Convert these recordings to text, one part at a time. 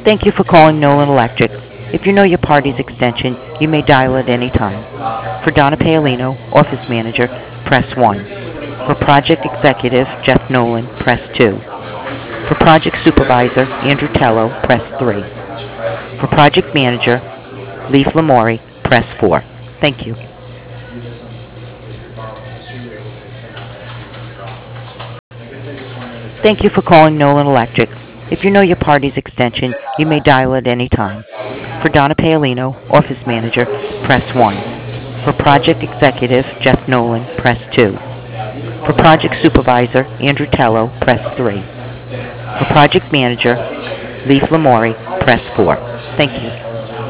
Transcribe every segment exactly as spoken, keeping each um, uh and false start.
Thank you for calling Nolan Electric. If you know your party's extension, you may dial at any time. For Donna Paolino, Office Manager, press one. For Project Executive, Jeff Nolan, press two. For Project Supervisor, Andrew Tello, press three. For Project Manager, Leaf Lamori, press four. Thank you. Thank you for calling Nolan Electric. If you know your party's extension, you may dial at any time. For Donna Paolino, Office Manager, press one. For Project Executive, Jeff Nolan, press two. For Project Supervisor, Andrew Tello, press three. For Project Manager, Leaf Lamori, press four. Thank you.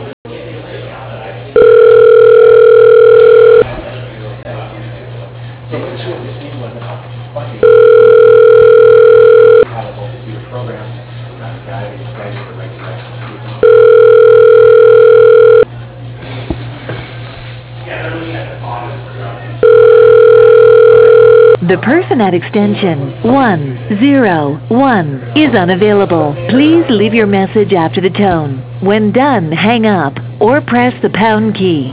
The person at extension one zero one is unavailable. Please leave your message after the tone. When done, hang up or press the pound key.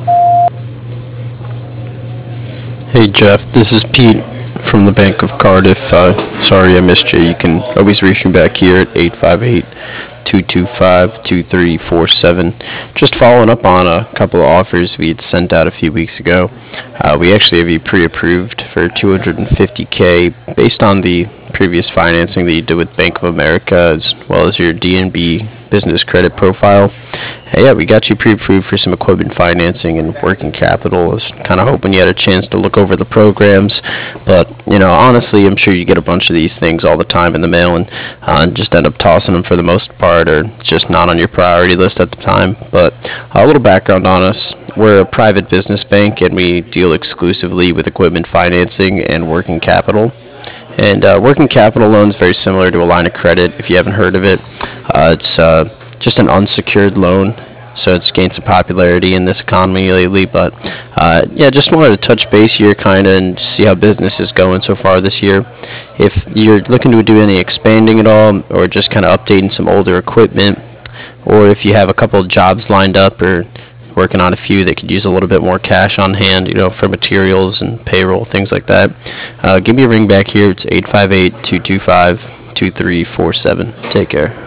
Hey Jeff, this is Pete from the Bank of Cardiff. Uh, sorry I missed you. You can always reach me back here at eight five eight, two two five, two three four seven. Just following up on a couple of offers we had sent out a few weeks ago. Uh, we actually have you pre-approved for two hundred fifty K based on the previous financing that you did with Bank of America as well as your D N B business credit profile. Hey, yeah, we got you pre-approved for some equipment financing and working capital. I was kind of hoping you had a chance to look over the programs, but you know, honestly, I'm sure you get a bunch of these things all the time in the mail and uh, just end up tossing them for the most part, or just not on your priority list at the time. But uh, a little background on us: we're a private business bank, and we deal exclusively with equipment financing and working capital. And uh, working capital loans very similar to a line of credit. If you haven't heard of it, uh, it's uh, just an unsecured loan, so it's gained some popularity in this economy lately. But uh, yeah, just wanted to touch base here kind of and see how business is going so far this year. If you're looking to do any expanding at all, or just kind of updating some older equipment, or if you have a couple of jobs lined up or working on a few that could use a little bit more cash on hand, you know, for materials and payroll, things like that, uh, give me a ring back here. It's eight five eight, two two five, two three four seven. Take care.